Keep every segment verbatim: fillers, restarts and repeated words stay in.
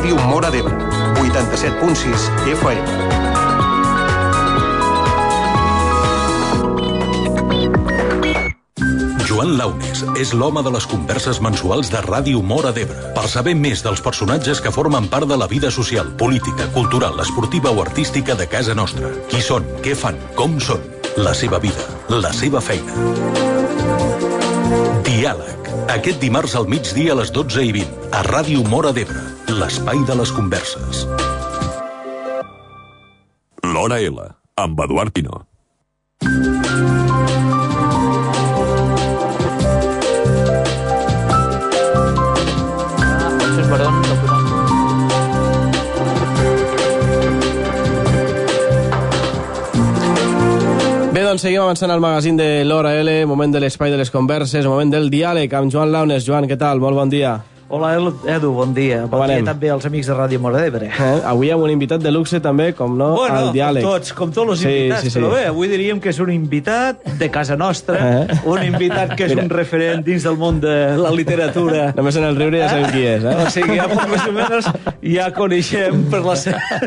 Ràdio Móra d'Ebre, vuitanta-set punt sis F M. Joan Launes és l'home de les converses mensuals de Ràdio Móra d'Ebre. Per saber més dels personatges que formen part de la vida social, política, cultural, esportiva o artística de casa nostra. Qui són, què fan, com són, la seva vida, la seva feina. Diàleg. Aquest dimarts al migdia a les dotze i vint, a Ràdio Móra d'Ebre, l'espai de les converses. L'Hora L, amb Eduard Pino. Bé, doncs seguim avançant al magazín de l'Hora L, moment de l'espai de les converses, moment del diàleg amb Joan Launes. Joan, què tal? Molt bon dia. Hola, Edu, bon dia. Bon dia també als amics de Ràdio Móra d'Ebre. Eh, avui amb un invitat de luxe també, com no, bueno, al diàleg. Com tots, com tots els sí, invitats, sí, sí. Però bé, avui diríem que és un invitat de casa nostra, eh? Un invitat que és Mira. un referent dins del món de la literatura. Només en el riure ja sabem qui és, eh? O sigui, ja més o menys ja coneixem per la seva...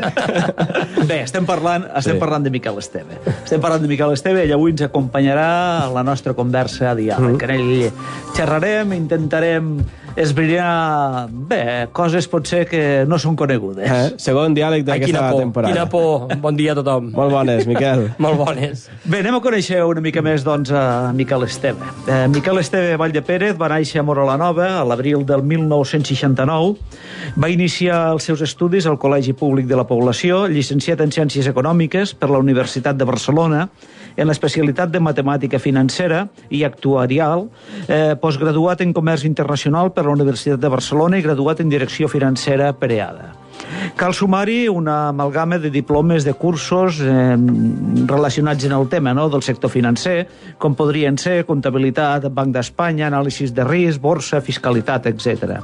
Bé, estem parlant, estem sí. parlant de Miquel Esteve. Estem parlant de Miquel Esteve i avui ens acompanyarà la nostra conversa a diàleg. Mm. En ell xerrarem, intentarem esbrinar, bé, coses potser que no són conegudes. Eh? Segon diàleg d'aquesta temporada. Quina por. Bon dia a tothom. Molt bones, Miquel. Molt bones. Bé, anem a conèixer una mica més, doncs, a Miquel Esteve. Eh, Miquel Esteve Valldepérez va néixer a Móra la Nova a l'abril del mil nou-cents seixanta-nou. Va iniciar els seus estudis al Col·legi Públic de la Població, llicenciat en Ciències Econòmiques per la Universitat de Barcelona, en l'especialitat de Matemàtica Financera i Actuarial, eh, postgraduat en Comerç Internacional per la Universitat de Barcelona i graduat en Direcció Financera per EADA. Cal sumar-hi una amalgama de diplomes de cursos eh, relacionats en el tema, no?, del sector financer, com podrien ser comptabilitat, Banc d'Espanya, anàlisis de risc, borsa, fiscalitat, etcètera.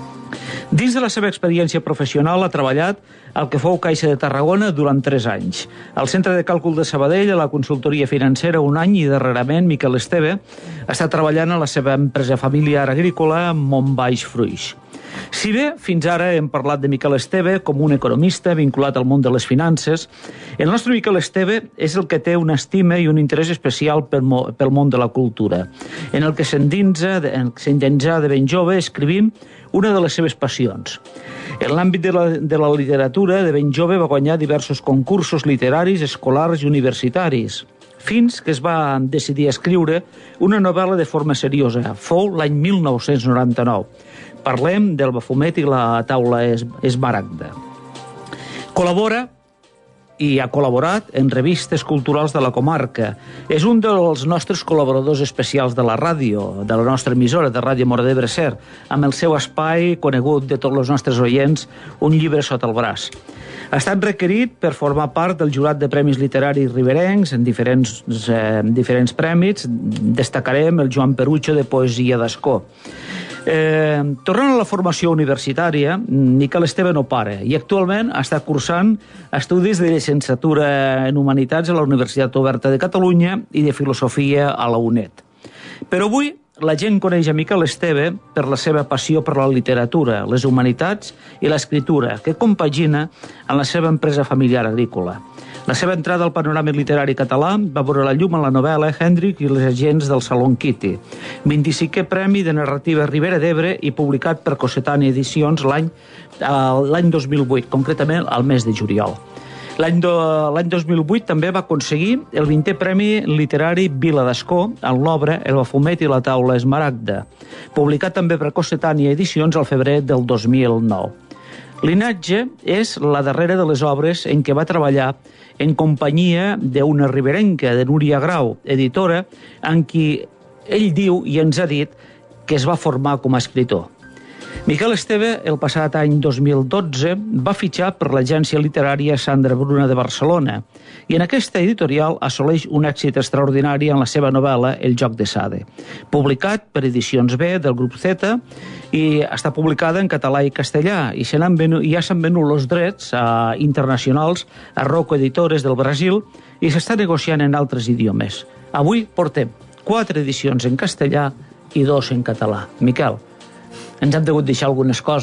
Dins de la seva experiència professional ha treballat al que fou Caixa de Tarragona durant tres anys, al Centre de Càlcul de Sabadell, a la consultoria financera un any i darrerament Miquel Esteve està treballant a la seva empresa familiar agrícola Montbaix Fruix. Si bé fins ara hem parlat de Miquel Esteve com un economista vinculat al món de les finances, el nostre Miquel Esteve és el que té una estima i un interès especial pel, pel món de la cultura, en el que s'endinsa de ben jove escrivint una de les seves passions. En l'àmbit de la, de la literatura, de ben jove va guanyar diversos concursos literaris, escolars i universitaris, fins que es va decidir escriure una novel·la de forma seriosa. Fou l'any mil nou-cents noranta-nou. Parlem del Bafumet i la taula Esmaragda. Col·labora i ha col·laborat en revistes culturals de la comarca. És un dels nostres col·laboradors especials de la ràdio, de la nostra emissora, de Ràdio Móra d'Ebre Ser, amb el seu espai conegut de tots els nostres oients, Un llibre sota el braç. Ha estat requerit per formar part del jurat de premis literaris riberencs en diferents, eh, diferents premis. Destacarem el Joan Perucho de Poesia d'Ascó. Eh, tornant a la formació universitària, Miquel Esteve no para i actualment està cursant estudis de llicenciatura en Humanitats a la Universitat Oberta de Catalunya i de Filosofia a la UNED. Però avui la gent coneix a Miquel Esteve per la seva passió per la literatura, les humanitats i l'escriptura, que compagina en la seva empresa familiar agrícola. La seva entrada al panorama literari català va veure la llum en la novel·la Hendrik i les agents del Salon Kitty, vint-i-cinquè Premi de Narrativa Ribera d'Ebre i publicat per Cossetània Edicions l'any l'any dos mil vuit, concretament al mes de juliol. L'any dos mil vuit també va aconseguir el vintè Premi Literari Vila d'Ascó en l'obra El Bafumet i la taula Esmaragda, publicat també per Cossetània Edicions al febrer del dos mil nou. Linatge és la darrera de les obres en què va treballar en companyia d'una riberenca, de Núria Grau, editora, en qui ell diu i ens ha dit que es va formar com a escriptor. Miquel Esteve, el passat any dos mil dotze, va fitxar per l'agència literària Sandra Bruna de Barcelona i en aquesta editorial assoleix un èxit extraordinari en la seva novel·la El joc de Sade, publicat per Edicions B del grup Z i està publicada en català i castellà i se n'han venut, ja s'han venut els drets a internacionals a Rocco Editores del Brasil i s'està negociant en altres idiomes. Avui portem quatre edicions en castellà i dos en català. Miquel, ens han degut deixar algunes coses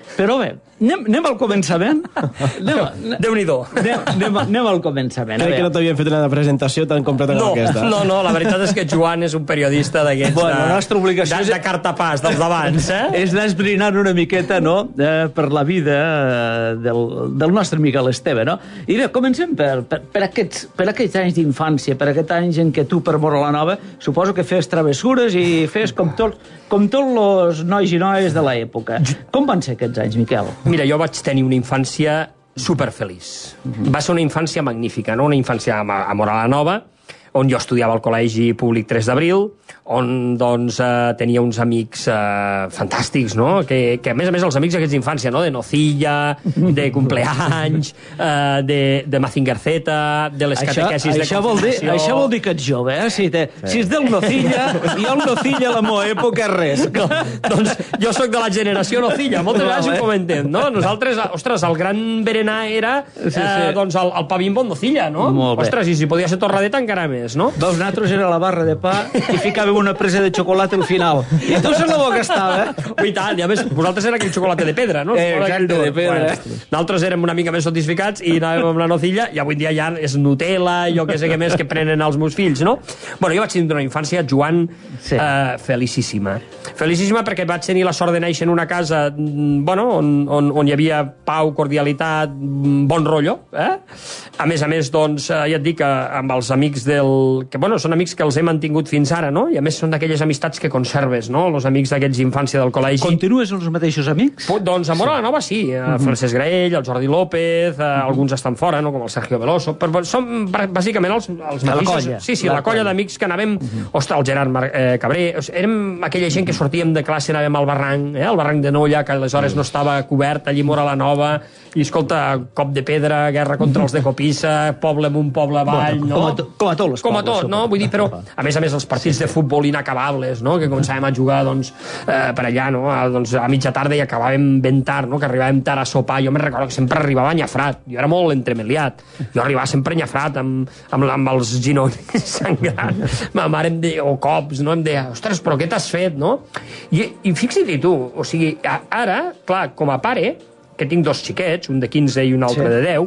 Però bé, anem, anem al començament. Anem, a- Déu-n'hi-do. anem, anem, anem al començament. A Crec que no veure. t'havien fet una presentació tan completa com No, aquesta. no, no, la veritat és que Joan és un periodista d'aquests... Bueno, de- la nostra obligació de, és- de cartapàs, dels d'abans, eh? És anar esbrinant una miqueta, no?, eh, per la vida eh, del, del nostre Miquel Esteve, no? I bé, comencem per, per, per, aquests, per aquests anys d'infància, per aquests anys en què tu, per Móra la Nova, suposo que fes travessures i fes com tots com tots els nois i noies de l'època. Com van ser aquests anys, Miquel? Mira, jo vaig tenir una infància superfeliç. Va ser una infància magnífica, no? Una infància a, a Móra la Nova, on jo estudiava al Col·legi Públic tres d'abril, on doncs, eh, tenia uns amics eh, fantàstics, no? Que, que a més a més els amics aquests d'infància, no? De Nocilla, de Cumpleanys, eh, de, de Mazinger Z, de les Això, catequesis de això, vol dir, confirmació... això vol dir que ets jove, eh? Si, te, sí. si és del Nocilla, i el Nocilla a la meva època és res. No, doncs jo sóc de la generació Nocilla, moltes vegades ho comentem, no? Nosaltres, ostres, el gran berenar era Sí, sí. eh, doncs el, el pa bimbo amb Nocilla, no? Molt bé. Ostres, i si podia ser torradeta encara més, no? Veus, nosaltres era la barra de pa i ficàvem una presa de xocolata al final. I tu saps la boca estava, eh? I tant, i a més, vosaltres era aquell xocolata de pedra, no? Eh, exacte, de pedra, Bueno, nosaltres érem una mica més satisficats i anàvem amb la Nocilla, i avui en dia ja és Nutella i jo què sé què més que prenen els meus fills, no? Bueno, jo vaig tenir una infància, Joan, Sí. eh, felicíssima. Felicíssima perquè vaig tenir la sort de néixer en una casa, mm, bueno, on, on, on hi havia pau, cordialitat, mm, bon rotllo, eh? A més a més, doncs, eh, ja et dic, eh, amb els amics del... que, bueno, són amics que els he mantingut fins ara, no? I a més són d'aquelles amistats que conserves, no? Els amics d'aquells d'infància del col·legi. Continues amb els mateixos amics? Pu- Doncs a Móra la Nova sí, uh, Francesc Graell, el Jordi López, uh, alguns estan fora, no? Com el Sergio Veloso, però són br- bàsicament els, els La mateixos... colla. Sí, sí, La la, colla colla. d'amics que anàvem... Ostres, el Gerard Mar eh, Cabré... O sigui, érem aquella gent que sortíem de classe, anàvem al barranc, eh? Al barranc de Nolla, que aleshores no estava cobert, allí a Móra la Nova, i escolta, cop de pedra, guerra contra els de Copissa, poble amunt, poble avall, Bueno, no? com a to- com a tots els Com a pobles, tot, no? suposo. Vull dir, però, a més a més, els partits de futbol inacabables, no? Que començàvem a jugar, doncs, eh, per allà, no? A, doncs, a mitja tarda i acabàvem ben tard, no? Que arribàvem tard a sopar. Jo me'n recordo que sempre arribava nyafrat. Jo era molt entremeliat. Jo arribava sempre nyafrat, amb, amb, amb els ginolls sangrant. Ma mare em deia, o cops, no? Em deia, ostres, però què t'has fet, no? I, i fixa't tu, o sigui, a- ara, clar, com a pare, que tinc dos xiquets, un de quinze i un altre Sí. de deu,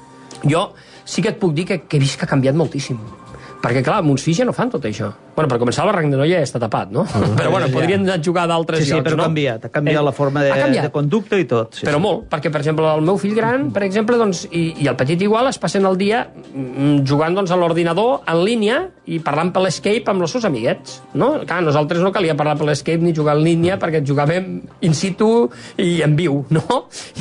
jo sí que et puc dir que, que he vist que ha canviat moltíssim. Perquè, clar, mons fills ja no fan tot això. Bueno, per començar, el barranc de Noia ja està tapat, no? Però, bueno, podrien anar a jugar a d'altres Sí, sí, llocs, però no? ha canviat. Ha canviat Eh, la forma de, ha canviat. de conducta i tot. Sí, Però sí. molt, perquè, per exemple, el meu fill gran, per exemple, doncs, i, i el petit igual, es passen el dia mm, jugant doncs, a l'ordinador en línia i parlant per l'Escape amb els seus amiguets, no? Clar, nosaltres no calia parlar per l'Escape ni jugar en línia perquè jugàvem in situ i en viu, no?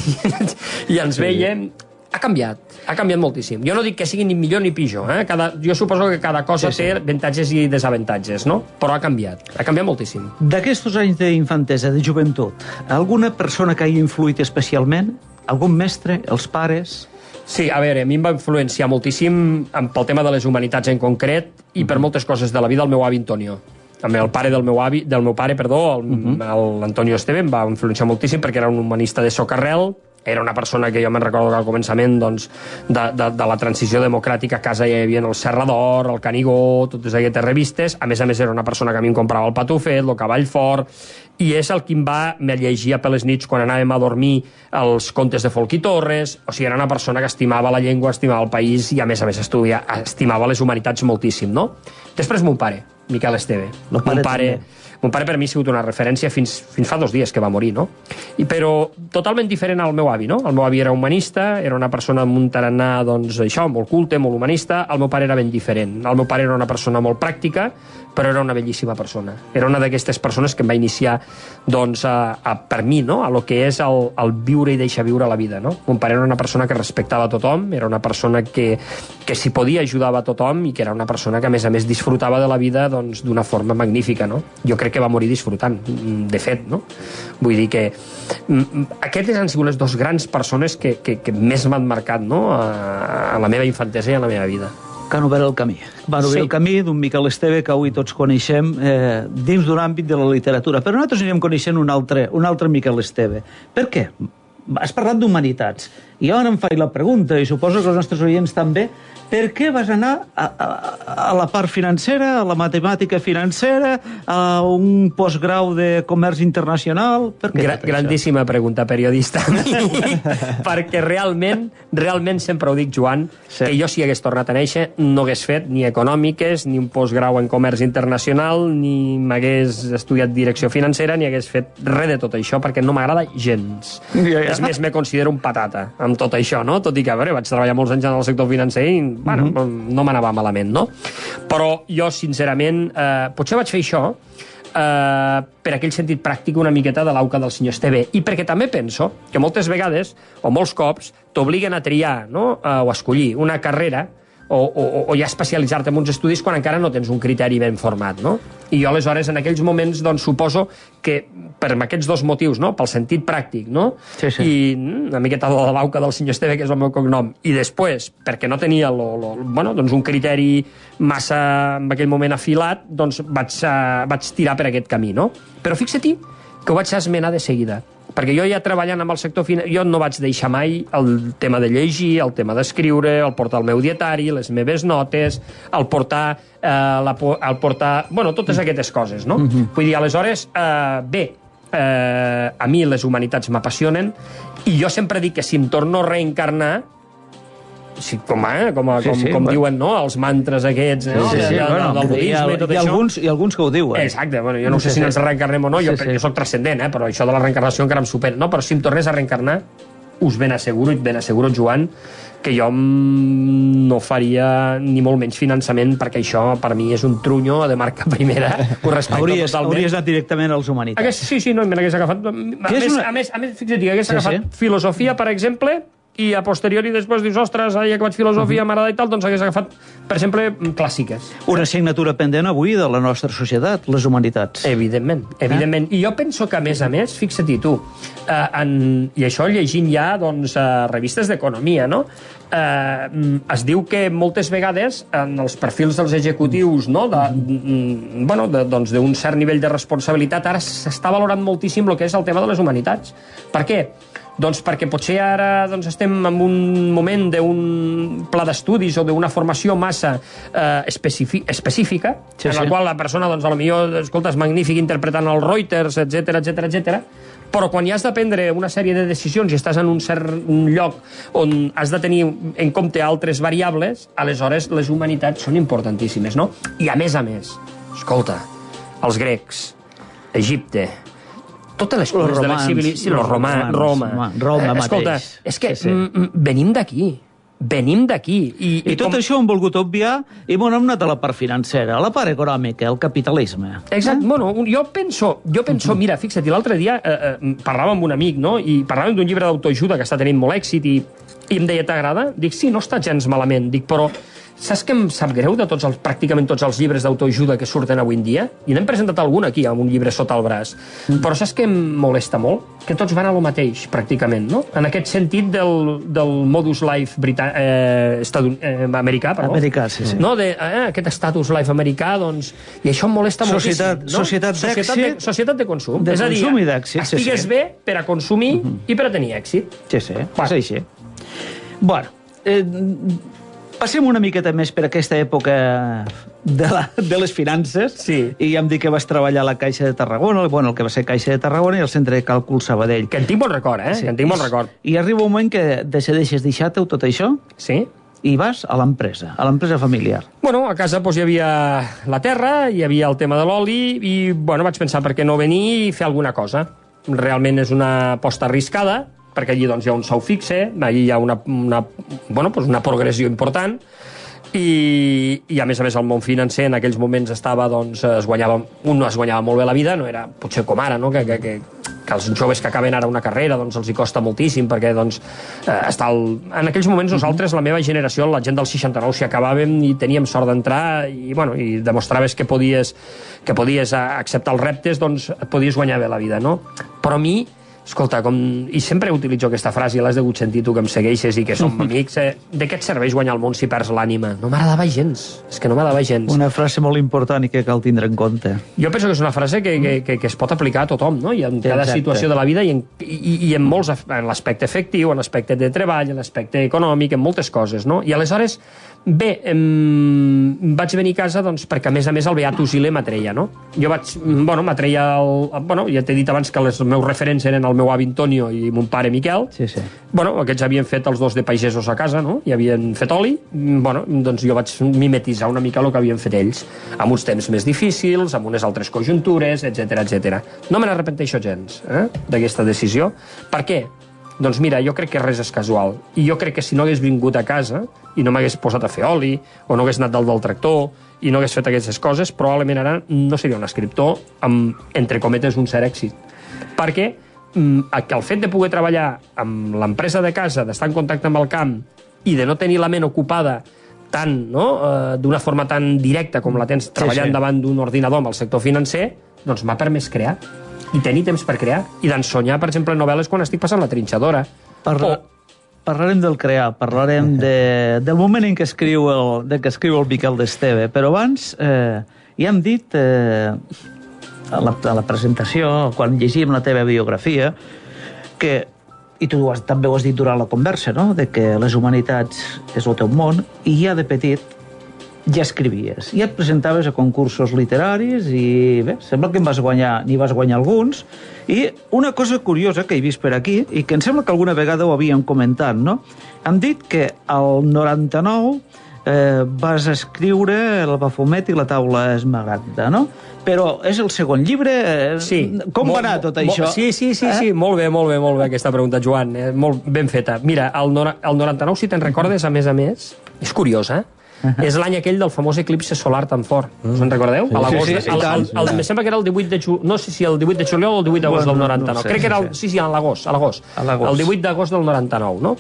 I ens veiem... Ha canviat, ha canviat moltíssim. Jo no dic que sigui ni millor ni pitjor, eh? Cada, jo suposo que cada cosa sí, sí. té avantatges i desavantatges, no? Però ha canviat, ha canviat moltíssim. D'aquests anys d'infantesa, de joventut, alguna persona que hagi influït especialment? Algun mestre? Els pares? Sí, a veure, a mi em va influenciar moltíssim en- pel tema de les humanitats en concret i per moltes coses de la vida el meu avi Antonio. Amb el pare del meu avi, del meu pare, perdó, el, uh -huh. l'Antonio Esteve, em va influenciar moltíssim perquè era un humanista de socarrel, era una persona que jo me'n recordo que al començament doncs, de, de, de la transició democràtica a casa ja hi havia el Serra d'Or, el Canigó, totes aquestes revistes. A més a més era una persona que a mi em comprava el Patufet, el Cavall Fort, i és el que em va me llegia per les nits quan anàvem a dormir els contes de Folch i Torres. O sigui, era una persona que estimava la llengua, estimava el país i a més a més estudia, estimava les humanitats moltíssim, no? Després mon pare, Miquel Esteve. El pare Mon pare, també. mon pare per mi ha sigut una referència fins, fins fa dos dies que va morir, no? I, però totalment diferent al meu avi, no? El meu avi era humanista, era una persona amb un tarannà, doncs, això, molt culte, molt humanista. El meu pare era ben diferent. El meu pare era una persona molt pràctica, però era una bellíssima persona. Era una d'aquestes persones que em va iniciar, doncs, a, a, per mi, no?, a lo que és el, el viure i deixar viure la vida, no? Mon pare era una persona que respectava a tothom, era una persona que, que si podia ajudava a tothom i que era una persona que, a més a més, disfrutava de la vida, doncs, d'una forma magnífica, no? Jo crec que va morir disfrutant, de fet, no? Vull dir que aquestes han sigut les dues grans persones que, que, que més m'han marcat, no?, a, a la meva infantesa i a la meva vida. Que han obert el camí. Van obrir Sí. el camí d'un Miquel Esteve que avui tots coneixem eh, dins d'un àmbit de la literatura. Però nosaltres anirem coneixent un altre, un altre Miquel Esteve. Per què? has parlat d'humanitats. I jo em faig la pregunta, i suposo que els nostres oients també, per què vas anar a, a, a la part financera, a la matemàtica financera, a un postgrau de comerç internacional? Per què Gra grandíssima això? Pregunta, periodista. Perquè realment, realment sempre ho dic, Joan, sí. que jo si hagués tornat a néixer no hagués fet ni econòmiques, ni un postgrau en comerç internacional, ni m'hagués estudiat direcció financera, ni hagués fet res de tot això, perquè no m'agrada gens. Ja, ja. És més, me considero un patata amb tot això, no? Tot i que, a veure, vaig treballar molts anys en el sector financer i bueno, mm-hmm. no m'anava malament, no? Però jo, sincerament, eh, potser vaig fer això eh, per aquell sentit pràctic una miqueta de l'auca del senyor Esteve. I perquè també penso que moltes vegades, o molts cops, t'obliguen a triar, no?, eh, o a escollir una carrera o, o, o ja especialitzar-te en uns estudis quan encara no tens un criteri ben format, no? I jo, aleshores, en aquells moments, doncs, suposo que per aquests dos motius, no?, pel sentit pràctic, no?, sí, sí. i una miqueta de la bauca del senyor Esteve, que és el meu cognom, i després, perquè no tenia lo, lo, bueno, doncs un criteri massa, en aquell moment, afilat, doncs vaig, uh, vaig tirar per aquest camí, no? Però fixa-t'hi que ho vaig esmenar de seguida, perquè jo ja treballant amb el sector financer, jo no vaig deixar mai el tema de llegir, el tema d'escriure, el portar el meu dietari, les meves notes, el portar, eh, la, el portar... Bueno, totes aquestes coses, no? Uh-huh. Vull dir, aleshores, eh, bé, eh, a mi les humanitats m'apassionen i jo sempre dic que si em torno a reencarnar, sí, com, eh, com, sí, com, sí, com bueno. diuen, no?, els mantres aquests, no?, sí, sí, de, de, bueno, del budisme i tot hi ha això. Alguns, hi ha alguns que ho diuen. Exacte, bueno, jo no, no sé, sé si ens reencarnem o no, jo, sí, sí. jo soc transcendent, eh, però això de la reencarnació encara em supera, no? Però si em tornés a reencarnar, us ben asseguro, i ben asseguro, Joan, que jo no faria ni molt menys finançament, perquè això per mi és un trunyo de marca primera. Ho respecto hauries, totalment. hauries anat directament als humanitats. Hagués, sí, sí, no, me n'hagués agafat. A més, una... a més, a més, fixa't, hagués sí, agafat sí. filosofia, per exemple, i a posteriori després dius, ostres, ja que vaig filosofia, uh-huh. m'agrada i tal, doncs hagués agafat, per exemple, clàssiques. Una assignatura pendent avui de la nostra societat, les humanitats. Evidentment, evidentment. Eh? I jo penso que, a més a més, fixa-t'hi tu, eh, en, i això llegint ja, doncs, eh, revistes d'economia, no?, eh, es diu que moltes vegades en els perfils dels executius, no?, de, mm, bueno, de, doncs, d'un cert nivell de responsabilitat, ara s'està valorant moltíssim el que és el tema de les humanitats. Per què? Doncs perquè potser ara doncs, estem en un moment d'un pla d'estudis o d'una formació massa eh, específica, sí, en la sí. qual la persona, doncs, potser, escolta, és magnífic interpretant els Reuters, etcètera, etcètera, etcètera, però quan ja has de prendre una sèrie de decisions i estàs en un cert lloc on has de tenir en compte altres variables, aleshores les humanitats són importantíssimes, no? I a més a més, escolta, els grecs, Egipte, totes les coses de la civilizació, los romans, Roma, Roma, Roma eh, escolta, mateix. És que sí, sí. venim d'aquí, venim d'aquí. I, I, I tot com... això ho hem volgut obviar i bueno, hem anat a la part financera, a la part econòmica, el capitalisme. Exacte, eh? Bueno, jo penso, jo penso, uh-huh. mira, fixa't, l'altre dia eh, eh, parlava amb un amic, no?, i parlàvem d'un llibre d'autoajuda que està tenint molt èxit i, i em deia, t'agrada? Dic, sí, no està gens malament, dic, però saps què em sap greu de tots els, pràcticament tots els llibres d'autoajuda que surten avui en dia? I n'hem presentat algun aquí, amb un llibre sota el braç. Mm. Però saps què em molesta molt? Que tots van a lo mateix, pràcticament, no? En aquest sentit del, del modus life brita, eh, estadun, eh, americà, perdó. Americà, sí, sí. No? De, eh, aquest status life americà, doncs... I això em molesta societat, moltíssim. No? Societat d'èxit. Societat de, societat de consum. De és a dir, consum i d'èxit. Estigues sí, sí. bé per a consumir uh-huh. i per a tenir èxit. Sí, sí, bueno. És així. Bueno, eh, passem una miqueta més per aquesta època de, la, de les finances. Sí. I ja em dic que vas treballar a la Caixa de Tarragona, bueno, el que va ser Caixa de Tarragona i el Centre de Càlcul Sabadell. Que en tinc bon record, eh? Sí. Que en tinc bon record. I arriba un moment que decideixes deixar-te tot això sí. i vas a l'empresa, a l'empresa familiar. Bueno, a casa doncs, hi havia la terra, hi havia el tema de l'oli i bueno, vaig pensar per què no venir i fer alguna cosa. Realment és una aposta arriscada, perquè allí doncs, hi ha un sou fixe, allí hi ha una, una, bueno, doncs una progressió important, i, i a més a més el món financer en aquells moments estava, doncs, es guanyava, un no es guanyava molt bé la vida, no era potser com ara, no? que, que, que, que els joves que acaben ara una carrera doncs, els hi costa moltíssim, perquè doncs, eh, està el... en aquells moments nosaltres, la meva generació, la gent del seixanta-nou, si acabàvem i teníem sort d'entrar i, bueno, i demostraves que podies, que podies acceptar els reptes, doncs et podies guanyar bé la vida, no? Però a mi escolta, com... i sempre utilitzo aquesta frase, i l'has degut sentir tu que em segueixes i que som amics, eh? De què et serveix guanyar el món si perds l'ànima? No m'agradava gens, és que no m'agradava gens. Una frase molt important i que cal tindre en compte. Jo penso que és una frase que, que, que, que es pot aplicar a tothom, no? I en cada Exacte. situació de la vida i en, i, i en molts, en l'aspecte efectiu, en l'aspecte de treball, en l'aspecte econòmic, en moltes coses, no? I aleshores, bé, em, vaig venir a casa doncs, perquè a més a més el Beatus Ile m'atreia, no? Jo vaig, bueno, m'atreia el... Bueno, ja t'he dit abans que els meus referents eren el meu avi Antonio i mon pare Miquel. Sí, sí. Bueno, aquests havien fet els dos de pagesos a casa, no? I havien fet oli. Bueno, doncs jo vaig mimetitzar una mica el que havien fet ells, amb uns temps més difícils, amb unes altres conjuntures, etcètera, etcètera. No me n'arrepenteixo gens, eh, d'aquesta decisió. Per què? Doncs mira, jo crec que res és casual. I jo crec que si no hagués vingut a casa i no m'hagués posat a fer oli, o no hagués anat dalt del tractor, i no hagués fet aquestes coses, probablement ara no seria un escriptor amb, entre cometes, un cert èxit. Perquè el fet de poder treballar amb l'empresa de casa, d'estar en contacte amb el camp i de no tenir la ment ocupada tant, no? eh, d'una forma tan directa com la tens treballant sí, sí. davant d'un ordinador amb el sector financer, doncs m'ha permès crear i tenir temps per crear i d'ensonyar, per exemple, novel·les quan estic passant la trinxadora. Parla... O... Parlarem del crear, parlarem de... del moment en què escriu el, de que escriu el Miquel d'Esteve, però abans eh, ja hem dit... Eh... A la, a la presentació, quan llegíem la teva biografia, que, i tu has, també ho has dit durant la conversa, no?, de que les humanitats és el teu món, i ja de petit ja escrivies, ja et presentaves a concursos literaris, i bé, sembla que en vas guanyar, n'hi vas guanyar alguns, i una cosa curiosa que he vist per aquí, i que em sembla que alguna vegada ho havíem comentat, no?, han dit que al noranta-nou eh, vas escriure El Bafomet i la taula esmeralda, no?, però és el segon llibre. Sí. Com va anar tot això? Sí, sí, sí, sí, molt bé, molt bé, molt bé aquesta pregunta, Joan, eh? Molt ben feta. Mira, el, el noranta-nou, si te'n recordes, a més a més, és curiós, eh? Uh -huh. És l'any aquell del famós eclipse solar tan fort. Us en recordeu? Sí, a l'agost. Sí, sí, sí, el, el, el, em sembla que era el divuit de juliol, no sé si el divuit de juliol o el divuit d'agost bueno, del noranta-nou. No sé, Crec que era el, sí, sí, a l'agost, a l'agost. El divuit d'agost del noranta-nou, no?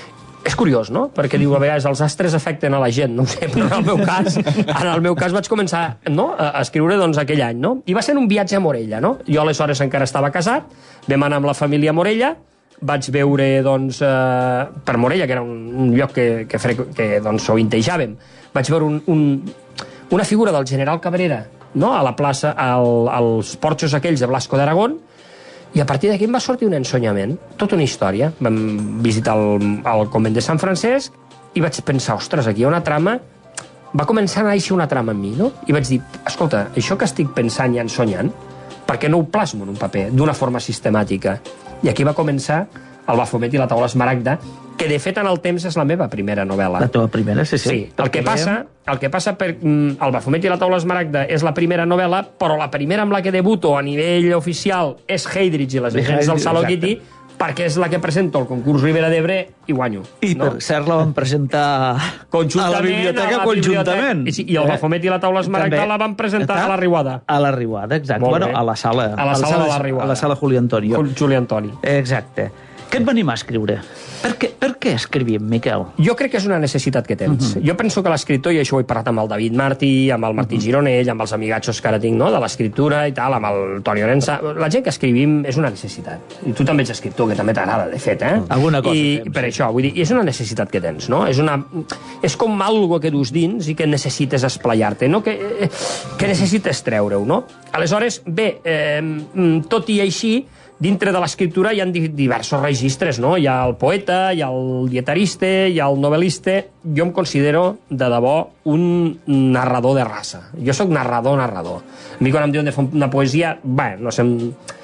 És curiós, no? Perquè diu, a vegades els astres afecten a la gent, no ho sé, però en el meu cas, en el meu cas vaig començar, no?, a escriure doncs aquell any, no? I va ser un viatge a Morella, no? Jo aleshores encara estava casat, vam anar amb la família a Morella, vaig veure, doncs, eh, per Morella, que era un, un lloc que, que, que doncs, sovintejàvem, vaig veure un, un, una figura del general Cabrera, no?, a la plaça, al, als porxos aquells de Blasco d'Aragón, i a partir d'aquí em va sortir un ensenyament, tota una història. Vam visitar el, el convent de Sant Francesc i vaig pensar, ostres, aquí hi ha una trama... Va començar a néixer una trama en mi, no? I vaig dir, escolta, això que estic pensant i ensenyant, per què no ho plasmo en un paper d'una forma sistemàtica? I aquí va començar El Bafomet i la taula esmeralda, que de fet en el temps és la meva primera novel·la. La teva primera, sí, sí. Sí, el que passa, el que passa per El Bafomet i la taula esmeralda és la primera novel·la, però la primera amb la que debuto a nivell oficial és Heydrich i les llegendes del Saló Kitty, perquè és la que presento al concurs Ribera d'Ebre i guanyo. I no? Per cert la vam presentar a la biblioteca a la conjuntament. I, I el Bafomet i la taula esmeralda la vam presentar a la Riuada. A la Riuada, exacte. Bueno, a la sala. A la sala de la Riuada. A la sala Juli Antonio. Juli Antoni. Exacte. Què et va animar a escriure? Per què, per què escrivim, Miquel? Jo crec que és una necessitat que tens. Uh -huh. Jo penso que l'escriptor, i això ho he parlat amb el David Martí, amb el Martí uh -huh. Gironell, amb els amigatxos que ara tinc, no?, de l'escriptura i tal, amb el Toni Orensa... La gent que escrivim és una necessitat. I tu també ets escriptor, que també t'agrada, de fet, eh? Alguna cosa. I temps, per sí. això, vull dir, és una necessitat que tens, no? És, una, és com algo que dus dins i que necessites esplayar-te, no? Que, que necessites treure-ho, no? Aleshores, bé, eh, tot i així, dintre de l'escriptura hi ha diversos registres, no? Hi ha el poeta, hi ha el dietarista, hi ha el novel·lista. Jo em considero, de debò, un narrador de raça. Jo sóc narrador-narrador. A mi quan em diuen de fer una poesia, bé, no sé...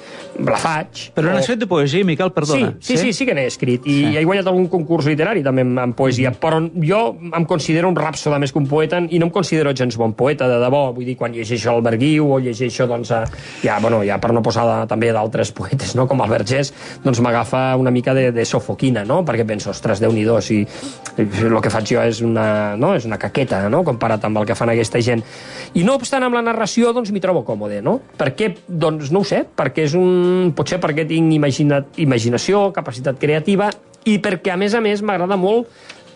la faig. Però n'has fet de poesia, Miquel, perdona. Sí, sí, sí, sí que n'he escrit. I sí. he guanyat algun concurs literari també en, en poesia, però jo em considero un rapsode més que un poeta i no em considero gens bon poeta, de debò. Vull dir, quan llegeixo Albert Guiu o llegeixo, doncs, ja, bueno, ja per no posar també d'altres poetes, no?, com el Vergés, doncs m'agafa una mica de, de sofoquina, no?, perquè penso, ostres, Déu-n'hi-do, si el que faig jo és una, no?, és una caqueta, no?, comparat amb el que fan aquesta gent. I no obstant, amb la narració, doncs, m'hi trobo còmode, no? Per què? Doncs no ho sé, perquè és un potser perquè tinc imagina, imaginació, capacitat creativa, i perquè, a més a més, m'agrada molt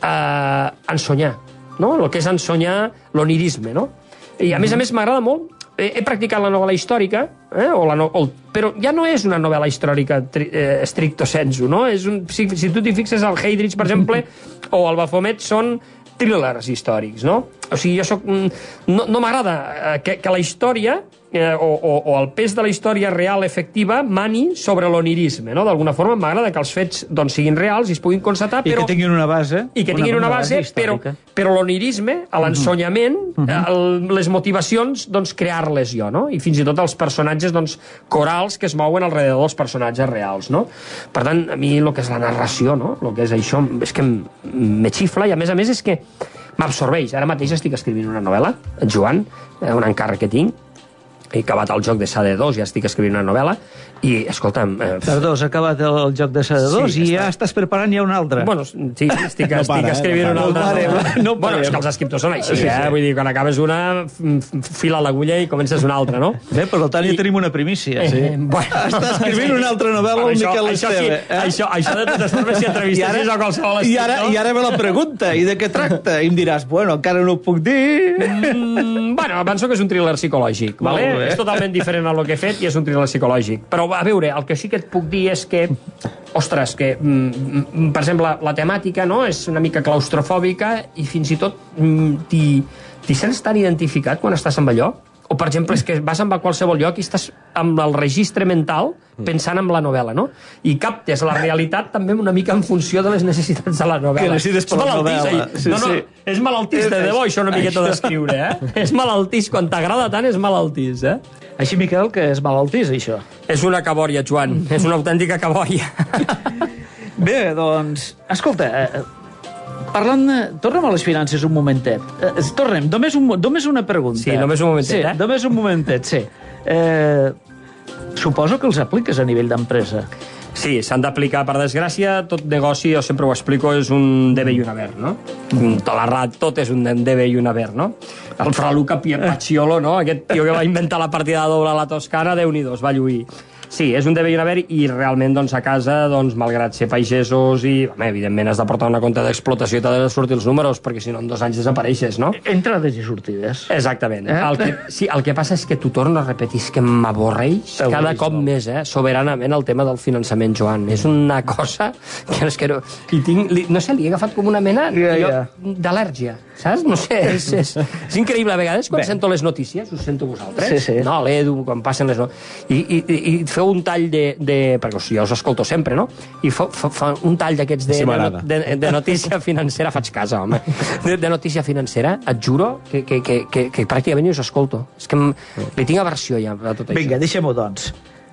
eh, ensonyar, no? El que és ensonyar l'onirisme, no? I, a més a més, m'agrada molt he, he practicat la novel·la històrica, eh, o la no, o, però ja no és una novel·la històrica tri, eh, stricto sensu, no? És un, si, si tu t'hi fixes, el Heydrich, per exemple, o el Baphomet són thrillers històrics, no? O sigui, jo soc... No, no m'agrada eh, que, que la història eh, o, o, o el pes de la història real efectiva mani sobre l'onirisme, no? D'alguna forma m'agrada que els fets doncs, siguin reals i es puguin constatar, però... I que tinguin una base. I que tinguin una, una base, base però, però l'onirisme, l'ensonyament, uh -huh. el, les motivacions, doncs, crear-les jo, no? I fins i tot els personatges, doncs, corals que es mouen alrededor dels personatges reals, no? Per tant, a mi el que és la narració, no? El que és això, és que me xifla i, a més a més, és que m'absorbeix. Ara mateix estic escrivint una novel·la, Joan, un encàrrec que tinc, he acabat el joc de S A D dos, ja estic escrivint una novel·la, i, escolta'm... Eh, Perdó, has acabat el, el joc de S A D dos sí, i ja està... estàs preparant ja un altre. Bueno, sí, estic, no para, estic escrivint eh, no una altra. No, no, no bueno, és que els escriptors són així, sí, eh? Sí. Vull dir, quan acabes una, fila l'agulla i comences una altra, no? Bé, per tant, ja I... tenim una primícia. Sí. Eh, bueno. Està escrivint una altra novel·la bueno, el Miquel això, Esteve. Sí, eh? això, això de totes formes, si entrevistessis a qualsevol escriptor... I ara, I ara ve la pregunta, i de què tracta? I em diràs, bueno, encara no ho puc dir... Mm, bueno, penso que és un thriller psicològic, vale? És totalment diferent a lo que he fet i és un thriller psicològic. Però, a veure, el que sí que et puc dir és que, ostres, que, mm, per exemple, la, la temàtica no, és una mica claustrofòbica i fins i tot mm, t'hi sents tan identificat quan estàs amb allò? O, per exemple, és que vas a qualsevol lloc i estàs amb el registre mental pensant en la novel·la, no? I captes la realitat també una mica en funció de les necessitats de la novel·la. Que necessites per la novel·la. Sí, no, no, sí. És malaltís de debò, això, una miqueta d'escriure, eh? És malaltís, quan t'agrada tant és malaltís, eh? Així, Miquel, que és malaltís, això? És una cabòria, Joan. És una autèntica cabòria. Bé, doncs... Escolta, eh, parlant de... Tornem a les finances un momentet. Eh, tornem, només, un, només una pregunta. Sí, només un momentet, sí, eh? Només un momentet, sí. Eh, suposo que els apliques a nivell d'empresa. Sí, s'han d'aplicar, per desgràcia, tot negoci, jo sempre ho explico, és un debe i un haver, no? Tot, la, tot és un debe i un haver, no? El fra Luca Pacciolo, no? Aquest tio que va inventar la partida doble a la Toscana, Déu-n'hi-do, es va lluir. Sí, és un debe i un haver, i realment, doncs, a casa, doncs, malgrat ser pagesos i, home, evidentment, has de portar una compte d'explotació i t'ha de sortir els números, perquè si no, en dos anys desapareixes, no? Entrades i sortides. Exactament. Eh? El que, sí, el que passa és que t'ho torno a repetir, és que m'avorreix cada cop molt. més, eh, soberanament, el tema del finançament, Joan. És una cosa que és que no... I tinc, li, no sé, li he agafat com una mena ja, ja. d'al·lèrgia, saps? No sé, és, és, és increïble. A vegades, quan Bé. sento les notícies, us sento vosaltres, sí, sí. no, l'Edu, quan passen les notícies, i, i, i feu un tall de, de... perquè jo us escolto sempre, no? I fa, fa, fa un tall d'aquests de, sí, de, de, de notícia financera, faig casa, home, de, de notícia financera, et juro que, que, que, que, que pràcticament us escolto. És que em, li tinc aversió ja a tot això. Vinga, deixem-ho, doncs.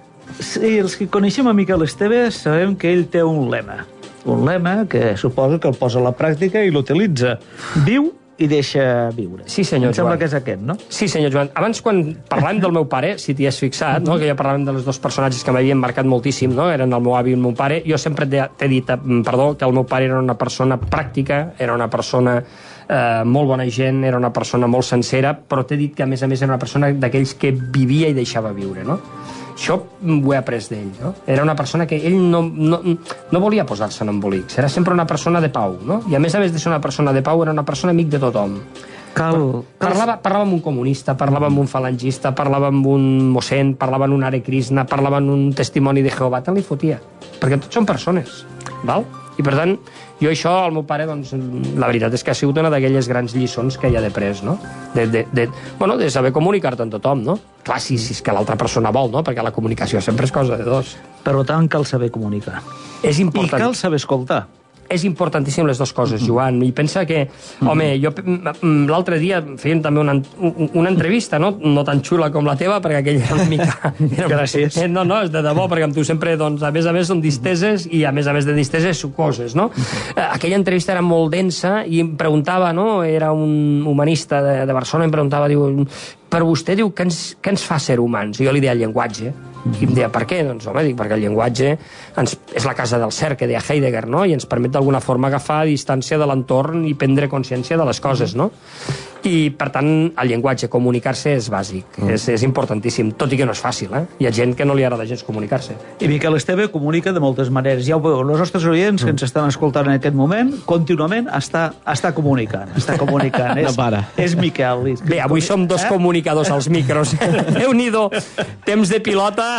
Sí, els que coneixem a Miquel Esteve sabem que ell té un lema. Un lema que suposo que el posa a la pràctica i l'utilitza. Viu i deixa viure. Sí, senyor Em sembla Joan. que és aquest, no? Sí, senyor Joan. Abans, quan parlàvem del meu pare, si t'hi has fixat, no? que ja parlàvem dels dos personatges que m'havien marcat moltíssim, no? Eren el meu avi i el meu pare, jo sempre t'he dit, perdó, que el meu pare era una persona pràctica, era una persona eh, molt bona gent, era una persona molt sincera, però t'he dit que, a més a més, era una persona d'aquells que vivia i deixava viure, no? Això ho he après d'ell, no? Era una persona que ell no, no, no volia posar-se en embolics, era sempre una persona de pau, no? I a més a més de ser una persona de pau, era una persona amic de tothom. Cal... Parlava, parlava amb un comunista, parlava amb un falangista, parlava amb un mossèn, parlava amb un Hare Krishna, parlava amb un testimoni de Jehovà, tant li fotia, perquè tots són persones, val? I per tant, jo això, el meu pare, doncs, la veritat és que ha sigut una d'aquelles grans lliçons que ja he après, no? De, de, de, bueno, de saber comunicar-te amb tothom, no? Clar, si, si és que l'altra persona vol, no? Perquè la comunicació sempre és cosa de dos. Per tant, cal saber comunicar. És important. I cal saber escoltar. És importantíssim les dues coses, Joan, i pensa que, home, jo l'altre dia fèiem també una, una entrevista, no? No tan xula com la teva, perquè aquella era una mica... Era, Gràcies. No, no, és de debò, perquè amb tu sempre, doncs, a més a més són disteses, i a més a més de disteses, sucoses, no? Aquella entrevista era molt densa, i em preguntava, no? Era un humanista de, de Barcelona, em preguntava, diu, per vostè, diu, què ens, què ens fa ser humans? I jo li deia el llenguatge. I em deia, per què? Doncs, home, dic, perquè el llenguatge ens, és la casa del ser, que deia Heidegger, no? I ens permet d'alguna forma agafar distància de l'entorn i prendre consciència de les coses, no? I, per tant, el llenguatge, comunicar-se és bàsic, mm. és, és importantíssim, tot i que no és fàcil, eh? Hi ha gent que no li agrada gens comunicar-se. I Miquel Esteve comunica de moltes maneres. Ja ho veu, els nostres oients que ens estan escoltant en aquest moment, contínuament està, està comunicant, està comunicant. No és, para. És Miquel. Bé, avui som dos eh? comunicadors als micros. Déu-n'hi-do, temps de pilota...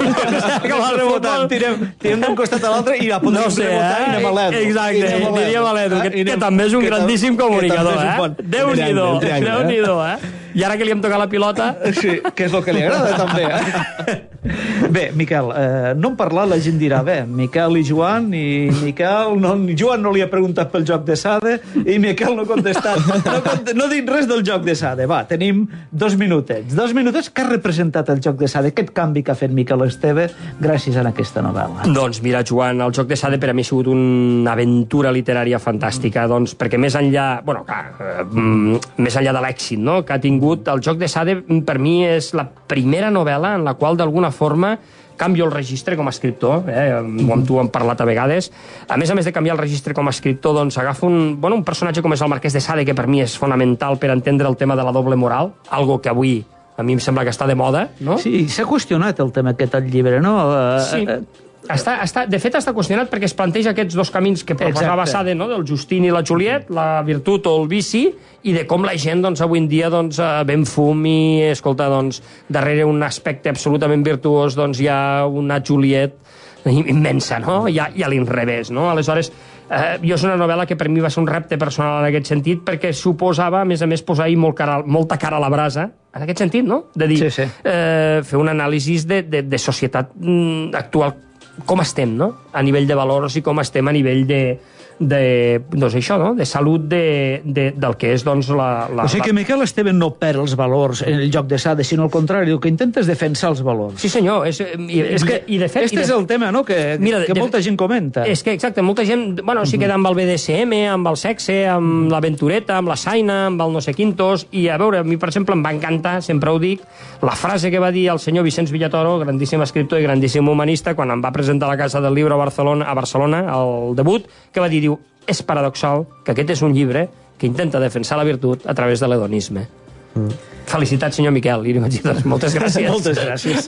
Com el rebotant, tirem, tirem d'un costat a l'altre i ja podem no sé, rebotar eh? i anem a l'Edu. Exacte, diríem a l'Edu, que, que també és un grandíssim comunicador, eh? Déu-n'hi-do, Déu-n'hi-do, eh? I ara que li hem tocat la pilota... Sí, que és el que li agrada, també, eh? Bé, Miquel, eh, no en parlar, la gent dirà, bé, Miquel i Joan, i Miquel... No, Joan no li ha preguntat pel joc de Sade, i Miquel no ha contestat. No, no ha dit res del joc de Sade. Va, tenim dos minutets. Dos minutets que ha representat el joc de Sade, aquest canvi que ha fet Miquel Esteve gràcies a aquesta novel·la. Doncs mira, Joan, el joc de Sade per a mi ha sigut una aventura literària fantàstica, doncs, perquè més enllà... Bueno, clar, eh, més enllà de l'èxit, no?, que ha tingut, el joc de Sade per mi és la primera novel·la en la qual d'alguna forma canvio el registre com a escriptor, eh? Amb tu hem parlat a vegades. A més a més de canviar el registre com a escriptor, doncs agafo un, bueno, un personatge com és el Marquès de Sade, que per mi és fonamental per entendre el tema de la doble moral, algo que avui a mi em sembla que està de moda, no? Sí, s'ha qüestionat el tema aquest al llibre, no? Sí. Està, està, de fet, està qüestionat perquè es planteja aquests dos camins que proposava Sade, no? Del Justín i la Juliet, la virtut o el vici, i de com la gent, doncs, avui en dia, doncs, ben fum i, escolta, doncs, darrere un aspecte absolutament virtuós, doncs, hi ha una Juliet immensa, no? I a, i a l'inrevés, no? Aleshores, eh, jo és una novel·la que per mi va ser un repte personal en aquest sentit, perquè suposava, a més a més, posar-hi molt cara, molta cara a la brasa, en aquest sentit, no? De dir, sí, sí. Eh, fer un anàlisi de, de, de societat mm, actual, com estem, no?, a nivell de valors i com estem a nivell de, de doncs això, no?, de salut de, de, del que és, doncs, la... la o sigui que Miquel Esteve no perd els valors en el joc de Sade, sinó al contrari, el que intenta és defensar els valors. Sí, senyor. És, i, és que i de fet, este és el tema, no?, que, mira, que de, molta gent comenta. És que, exacte, molta gent, bueno, s'hi queda amb el B D S M, amb el sexe, amb l'aventureta, amb la saina, amb el no sé quintos, i a veure, a mi, per exemple, em va encantar, sempre ho dic, la frase que va dir el senyor Vicenç Villatoro, grandíssim escriptor i grandíssim humanista, quan em va presentar a la Casa del Llibre a Barcelona, a Barcelona, al debut, que va dir, diu, és paradoxal que aquest és un llibre que intenta defensar la virtut a través de l'hedonisme. Mm. Felicitats, senyor Miquel. I vaig dir, doncs, moltes gràcies. Moltes gràcies.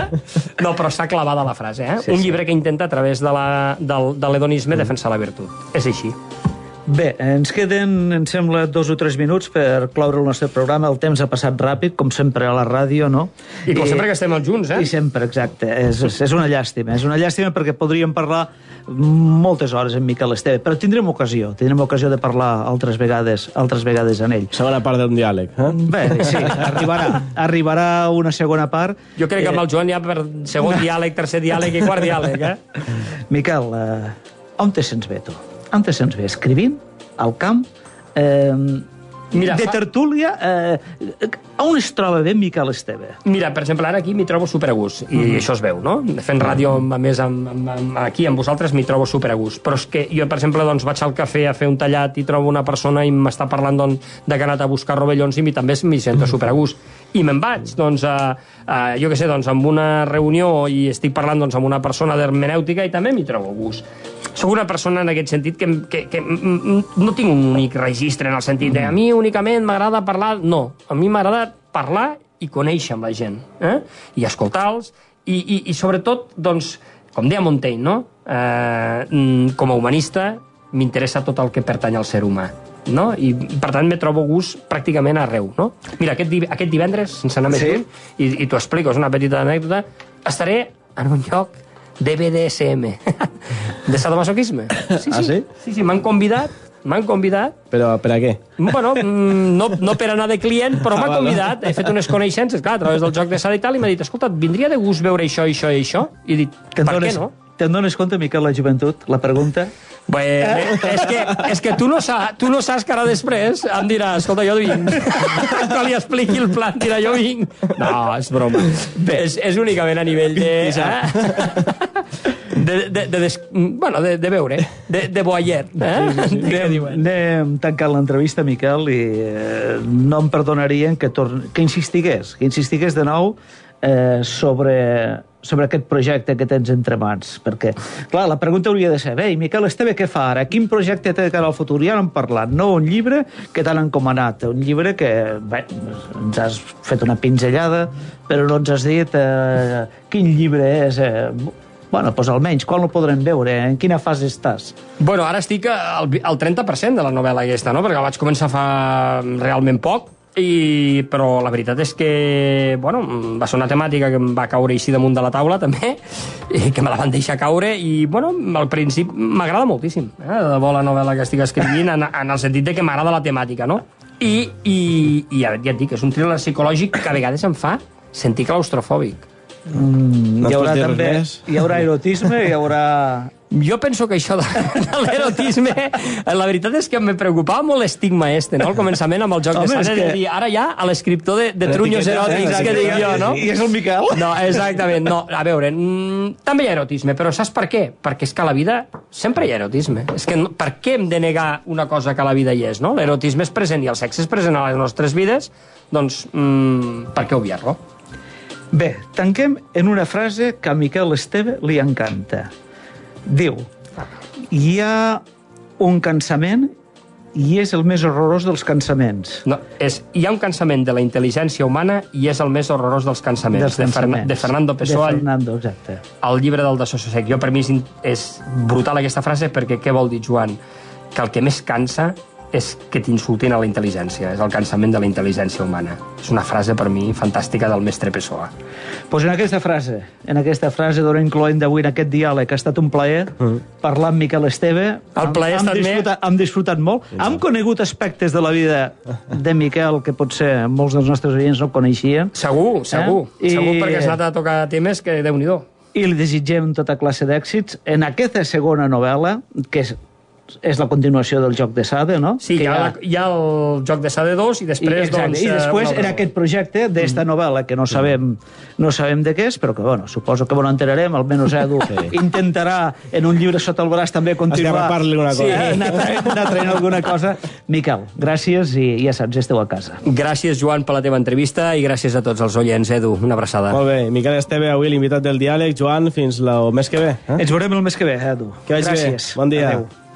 No, però està clavada la frase, eh? Sí, un sí. llibre que intenta, a través de la, del, de l'hedonisme, mm. defensar la virtut. És així. Bé, ens queden, em sembla, dos o tres minuts per cloure el nostre programa. El temps ha passat ràpid, com sempre a la ràdio, no? I com I, sempre que estem junts, eh? I sempre, exacte. És, és una llàstima. És una llàstima perquè podríem parlar moltes hores amb Miquel Esteve, però tindrem ocasió. Tindrem ocasió de parlar altres vegades, altres vegades en ell. Segona part d'un diàleg, eh? Bé, sí, arribarà. Arribarà una segona part. Jo crec que amb el Joan hi ha per segon diàleg, tercer diàleg i quart diàleg, eh? Miquel, eh, on te sents bé, tu? On te sents bé? Escrivint? Al camp? Eh, Mira, de fa... tertúlia? Eh, on es troba bé Miquel Esteve? Mira, per exemple, ara aquí m'hi trobo superagust, i mm. això es veu, no? Fent ràdio, a més, amb, amb, amb, aquí amb vosaltres m'hi trobo superagust. Però és que jo, per exemple, doncs, vaig al cafè a fer un tallat i trobo una persona i m'està parlant doncs, de que ha anat a buscar rovellons i mi també m'hi sento superagust. I me'n vaig, doncs, a, a, jo què sé, doncs, amb una reunió i estic parlant doncs, amb una persona d'hermenèutica i també m'hi trobo gust. Soc una persona en aquest sentit que, que, que no tinc un únic registre en el sentit de a mi únicament m'agrada parlar... No, a mi m'agrada parlar i conèixer amb la gent, eh? I escoltar-los, i, i, i sobretot, doncs, com deia Montaigne, no? Eh, com a humanista m'interessa tot el que pertany al ser humà, no? I, per tant, me trobo gust pràcticament arreu, no? Mira, aquest, aquest divendres, sense anar més lluny, sí? i, i t'ho explico, és una petita anècdota, estaré en un lloc de B D S M, de sadomasoquisme. Sí, sí, ah, sí? Sí, sí, m'han convidat, m'han convidat. Però per a què? Bueno, no, no per anar de client, però m'han convidat. He fet unes coneixences, clar, a través del joc de Sade i tal, i m'ha dit, escolta, vindria de gust veure això, això i això? I he dit, per què no? Te'n dones compte, Miquel, la joventut, la pregunta? Bé, és que, és que tu, no saps, tu no saps que ara després em dirà, escolta, jo vinc. Quan li expliqui el plan, dirà, jo vinc. No, és broma. Bé, és, és únicament a nivell de... Eh? De, de, de, des, bueno, de, de veure, de, de voyer. Eh? Sí, sí, sí. Anem, anem tancant l'entrevista, Miquel, i eh, no em perdonarien que, torn... que insistigués, que insistigués de nou eh, sobre sobre aquest projecte que tens entre mans? Perquè, clar, la pregunta hauria de ser, bé, i Miquel Esteve què fa ara? Quin projecte té de cara al futur? Ja n'hem parlat, no? Un llibre que t'han encomanat, un llibre que, bé, ens has fet una pinzellada, però no ens has dit eh, quin llibre és. Eh, bueno, doncs almenys, quan ho podrem veure? En quina fase estàs? Bueno, ara estic al, al trenta per cent de la novel·la aquesta, no? Perquè la vaig començar fa realment poc, I, però la veritat és que bueno, va ser una temàtica que em va caure així damunt de la taula també, i que me la van deixar caure i bueno, al principi m'agrada moltíssim eh, de debò la novel·la que estic escrivint en, en el sentit de que m'agrada la temàtica, no? I, i, i ja, ja et dic, és un thriller psicològic que a vegades em fa sentir claustrofòbic. Mm, hi haurà també hi haurà erotisme, hi haurà... Jo penso que això de, de l'erotisme, la veritat és que me preocupava molt l'estigma este, no? Al començament amb el joc Home, de Sade, que... de dir, ara ja a l'escriptor de, de trunyos eròtics que dic jo, no? I és el Miquel. No, exactament, no. A veure, mm, també hi ha erotisme, però saps per què? Perquè és que a la vida sempre hi ha erotisme. És que no, per què hem de negar una cosa que a la vida hi és, no? L'erotisme és present i el sexe és present a les nostres vides, doncs mm, per què obviar-lo? Bé, tanquem en una frase que a Miquel Esteve li encanta. Diu, hi ha un cansament i és el més horrorós dels cansaments. No, és, hi ha un cansament de la intel·ligència humana i és el més horrorós dels cansaments. Dels cansaments. De, Fer, de Fernando Pessoa. De Fernando, exacte. El llibre del Desassossec. Jo, per mi, és, és brutal aquesta frase perquè què vol dir, Joan? Que el que més cansa és que t'insultin a la intel·ligència. És el cansament de la intel·ligència humana. És una frase, per mi, fantàstica del mestre Pessoa. Doncs pues en aquesta frase, en aquesta frase d'on incloent d'avui en aquest diàleg, ha estat un plaer mm. parlar amb Miquel Esteve. El plaer ha estat disfrutat, hem disfrutat molt. Exacte. Hem conegut aspectes de la vida de Miquel que potser molts dels nostres oients no coneixien. Segur, segur. Eh? Segur, I... perquè has anat a tocar temes que Déu-n'hi-do. I li desitgem tota classe d'èxits en aquesta segona novel·la, que és és la continuació del Joc de Sade, no? Sí, hi ha, ha... hi ha el Joc de Sade dos i després, I, doncs... I després era aquest projecte d'esta novel·la que no sabem, no sabem de què és, però que, bueno, suposo que bueno, enterarem, almenys Edu sí. intentarà en un llibre sota el braç també continuar... Esgarrapar-li una cosa. Sí, eh? anar, traient, anar traient alguna cosa. Miquel, gràcies i ja saps, esteu a casa. Gràcies, Joan, per la teva entrevista i gràcies a tots els oients, Edu. Una abraçada. Molt bé. Miquel Esteve, avui l'invitat del diàleg. Joan, fins el mes que ve. Eh? Ens veurem el mes que ve, Edu. Que vagi gràcies. bé. Bon dia. Adéu.